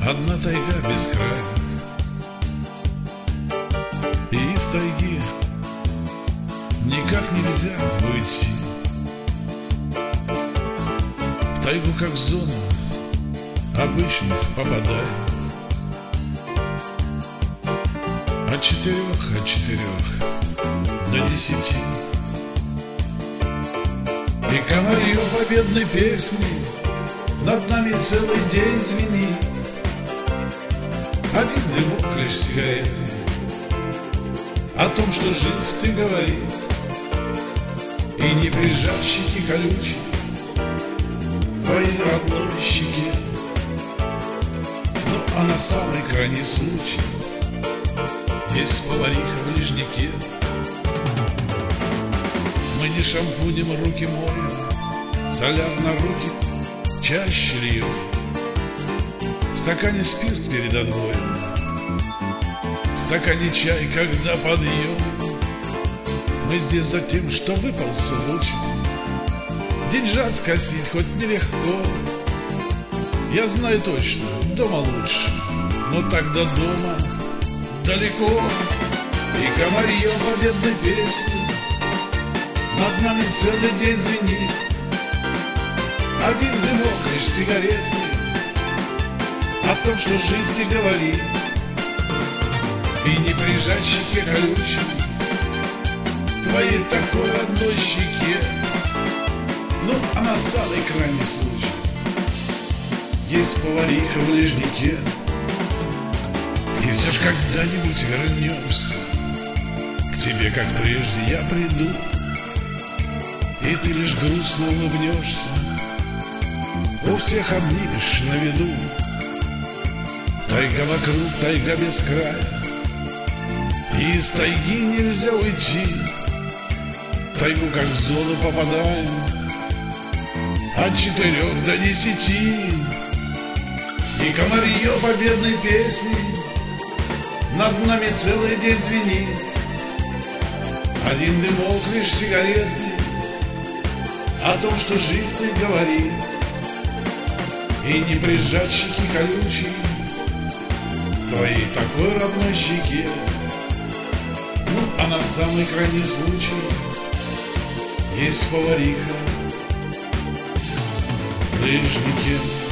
одна тайга без края. И из тайги никак нельзя выйти. В тайгу как в зону обычных попадаем. От 4 до 10. И комарье победной песни над нами целый день звенит. Один дымок лишь сигареты о том, что жив ты, говори. И не прижать щеки колючие твоей родной щеке. Ну а на самый крайний случай есть повариха в лежнике. Мы не шампунем руки моем, соляр на руки чаще льем. В стакане спирт перед отбоем, в стакане чай, когда подъем. Мы здесь за тем, что выпался лучик, деньжат скосить хоть нелегко. Я знаю точно, дома лучше, но тогда дома далеко. И комарье победной песни над нами целый день звенит. Один дымок лишь сигареты о том, что жив ты, говори. И не прижать щеке колючей твоей такой одной щеке. Ну а на самый крайний случай есть повариха в лежнике. И все ж когда-нибудь вернемся к тебе, как прежде я приду, и ты лишь грустно улыбнешься, у всех обнимешь на виду. Тайга вокруг, тайга без края, и из тайги нельзя уйти. Тайгу как в зону попадаем от 4 до 10. И комарье победной песни над нами целый день звенит. Один дымок лишь сигареты о том, что жив ты, говорит. И не прижать щеки колючей твоей такой родной щеке. Ну а на самый крайний случай есть повариха в лежнике.